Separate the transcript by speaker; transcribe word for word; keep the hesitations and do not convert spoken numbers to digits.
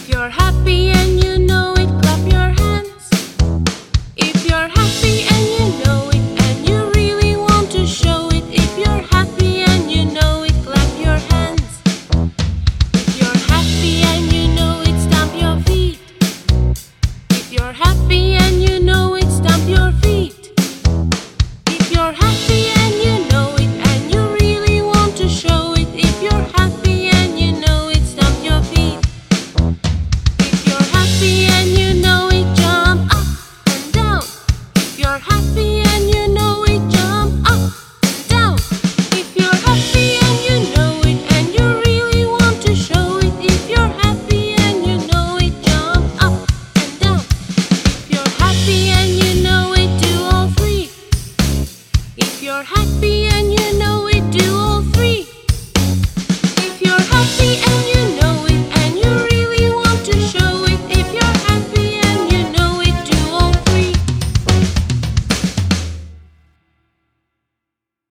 Speaker 1: you're happy and you know it, clap your hands. If you're happy and you know it and you really want to show it, if you're happy and you know it, clap your hands. If you're happy and you know it, stamp your feet. If you're happy and you know it, stamp your feet. If you're happy and you know it and you really want to show it, if you're happy and you know it, stamp your feet. If you're happy